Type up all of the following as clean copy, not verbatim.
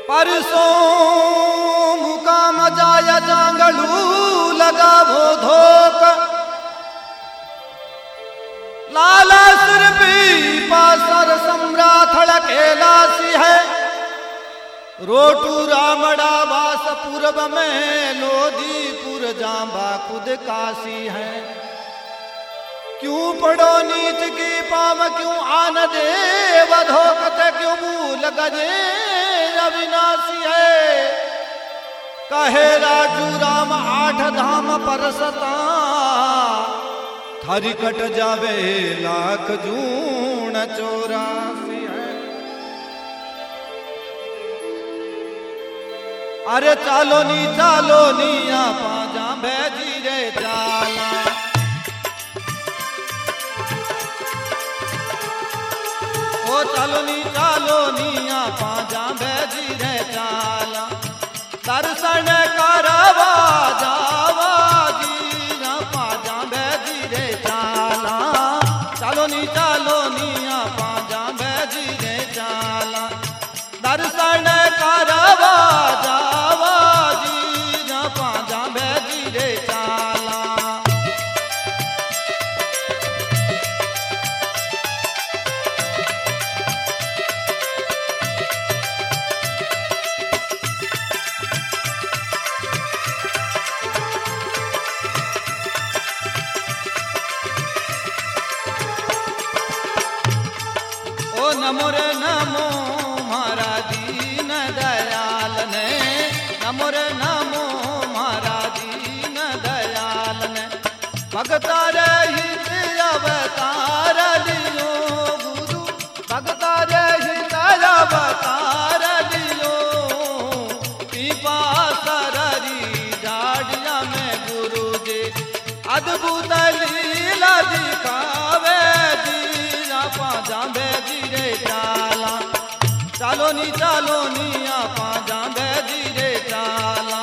परसों मुकाम जाय जांगलू लगावो धोक लाला सिर पी पासर सम्राथड़ केला सी है रोटू रामड़ा वास पूर्व में लोधीपुर जांबा खुद काशी है। क्यों पढ़ो नीच की पाव क्यों आन देव धोकते क्यों मूल गजे अविनाशी है। कहे राजू राम आठ धाम परसता थारी कट जावे लाख जून 84 है। अरे चालो नी आ पाजा भेजी रे चाला ओ चालो नी आ पाजा भेजी रे चाला दर्शन करवा जावा जी ना पाजा भेजी रे चाला चालो नी आ पाजा भेजी रे चाला दर्शन करवा जावा जी ना पाजा भेजी रे चाला। नमो रे नमो मारा दीन दयाल ने नमो रे नमो मारा दीन दयाल ने भगता रे हित अवतार लियो गुरु भगता रे हित अवतार लियो पीपा सररी झाड़िया में गुरु जी अद्भुत लीला दिखावे जी पाजा भेजी रे चाला चालो नी आ पाजा भेजी रे चाला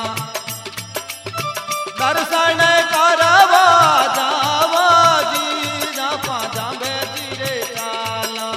दर्शन करवा जावा जी ना पाजा भेजी रे चाला।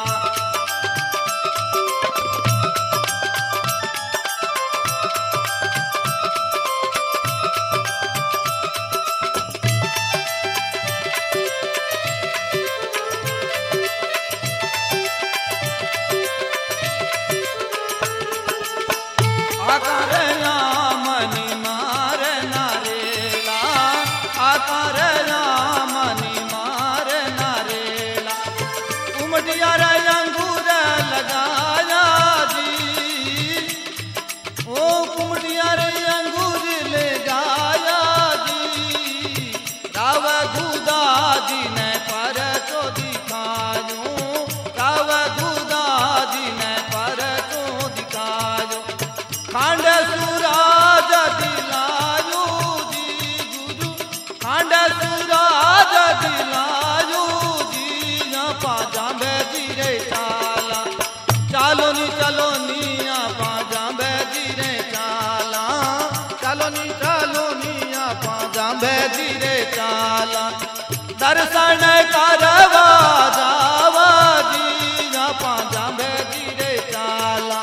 भेजी रे चाला दर्शन करवा जावा जी ना पाजा भेजी रे चाला।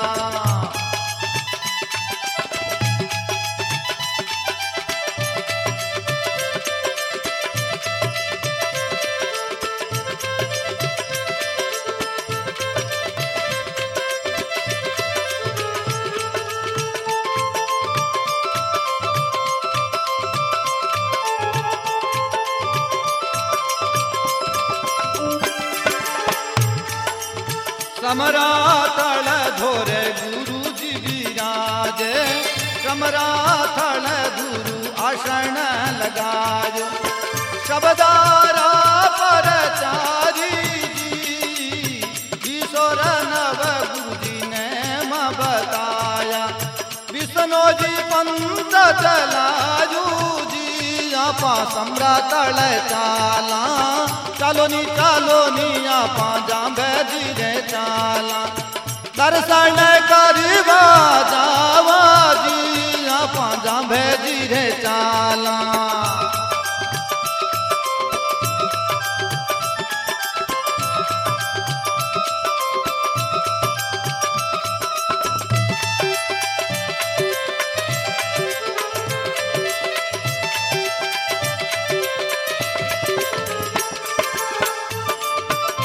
समराथल धोरे गुरु जी विराजे समराथल गुरु आसन लगायो शबदारा परचारी जी ईश्वर नव गुरु जी ने म बताया विष्णु जी पंथ चलायू जी आपा समराथल चाला चालो नी आ पाजा भेजी रे चाला दर्शन करवा जावा जी आ पाजा भेजी रे चाला।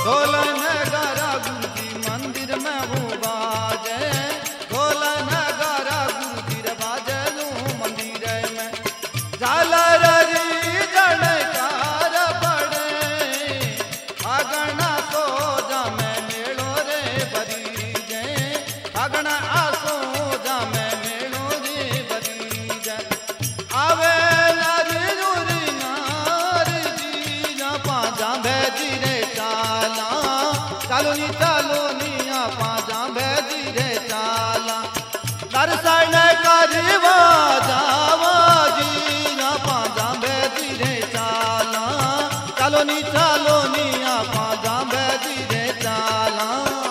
ढोल नगारा गुरु जी मंदिर में वो बाजे, ढोल नगारा गुरु जी रे बाजे नु मंदिर में। झालर री जनकार पड़े, आगना सो जा में मेलो रे बरीजे, आगना आसो जा में मेलो रे बरीजे। आवे नारी जुरी नार जी ना पाजा भेजी रे चाला, चालो नी पाजा भेजी रे चाला। दर्शन करवा जावा जी ना पाजा भेजी रे चाला, चालो नी पाजा भेजी रे चाला।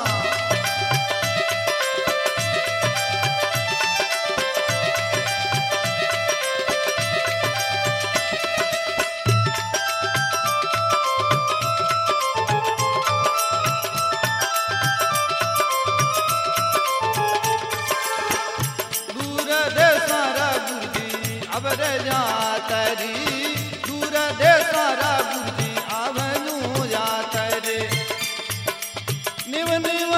दूर दे सारा गुरजी अब रे जातरी, दूर दे सारा गुरजी अब नू जातरे। निव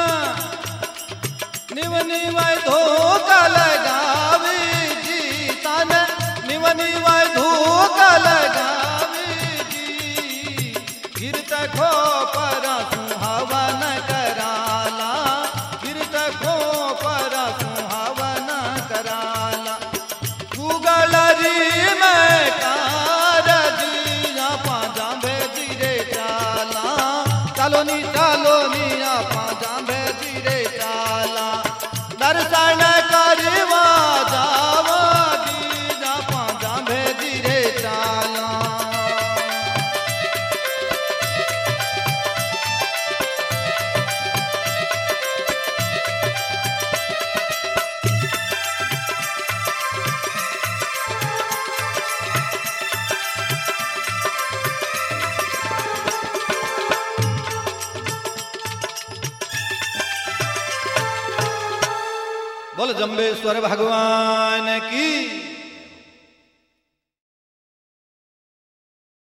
निव धोखा लगावी जी तन, निव धोखा लगावी जी। गिरत खो पर सुहावन कराला, गिरत खो पर सुहावन कराला। गूगलरी में कार जी ना पाजा भेजी रे चाला, चालो नी पाजा भेजी रे चाला। दर्शन करवा जावा जी ना पाजा भेजी रे चाला। बोल जम्बेश्वर भगवान की।